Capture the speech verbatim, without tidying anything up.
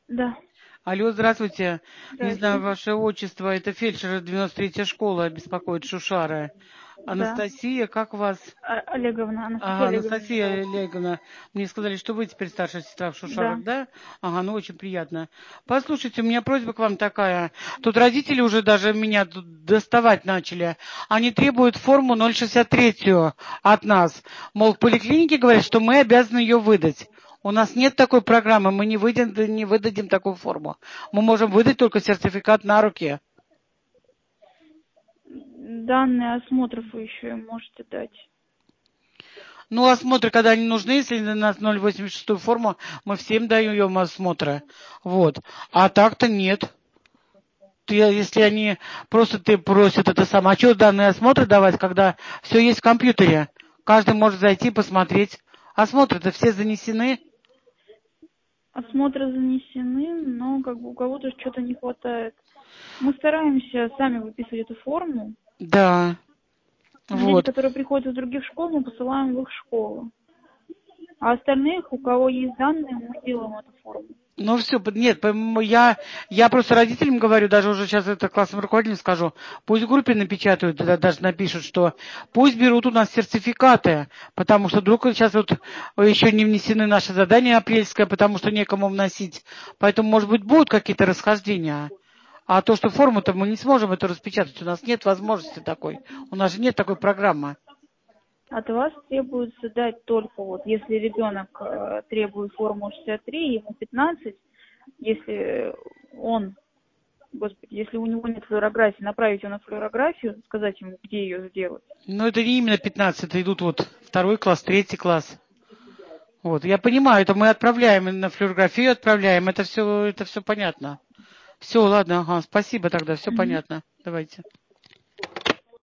Да, Алло, здравствуйте. Не знаю здрасте. ваше отчество. Это фельдшер девяносто третья школа беспокоит Шушара. Да. Анастасия, как вас? А- Олеговна, Анастасия Ага, Олеговна меня Анастасия зовут. Олеговна. Мне сказали, что вы теперь старшая сестра в Да. Шушарах, да? Ага, ну очень приятно. Послушайте, у меня просьба к вам такая. Тут родители уже даже меня тут доставать начали. Они требуют форму ноль шестьдесят три от нас. Мол, в поликлинике говорят, что мы обязаны ее выдать. У нас нет такой программы, мы не, выйдем, не выдадим такую форму. Мы можем выдать только сертификат на руки. Данные осмотров вы еще можете дать. Ну, осмотры, когда они нужны, если на нас ноль восемьдесят шестую форму, мы всем даем осмотры. Вот. А так-то нет. Ты, если они просто ты просят это самое, а что данные осмотры давать, когда все есть в компьютере? Каждый может зайти посмотреть. Осмотры-то все занесены. Осмотры занесены, но как бы у кого-то что-то не хватает. Мы стараемся сами выписывать эту форму. Да. Но дети, Вот. которые приходят из других школ, мы посылаем в их школу. А остальных, у кого есть данные, мы делаем эту форму. Ну все, нет, по-моему, я, я просто родителям говорю, даже уже сейчас это классным руководителям скажу, пусть в группе напечатают, да, даже напишут, что пусть берут у нас сертификаты, потому что вдруг сейчас вот еще не внесены наши задания апрельское, потому что некому вносить. Поэтому, может быть, будут какие-то расхождения. А то, что форму-то мы не сможем это распечатать, у нас нет возможности такой. У нас же нет такой программы. От вас требуется дать только вот, если ребенок э, требует форму шестьдесят три, ему пятнадцать, если он, господи, если у него нет флюорографии, направить его на флюорографию, сказать ему, где ее сделать. Но это не именно пятнадцать, это идут вот второй класс, третий класс. Вот, я понимаю, это мы отправляем на флюорографию, отправляем, это все, это все понятно. Все, ладно, ага, спасибо тогда, все Мгм. понятно. Давайте.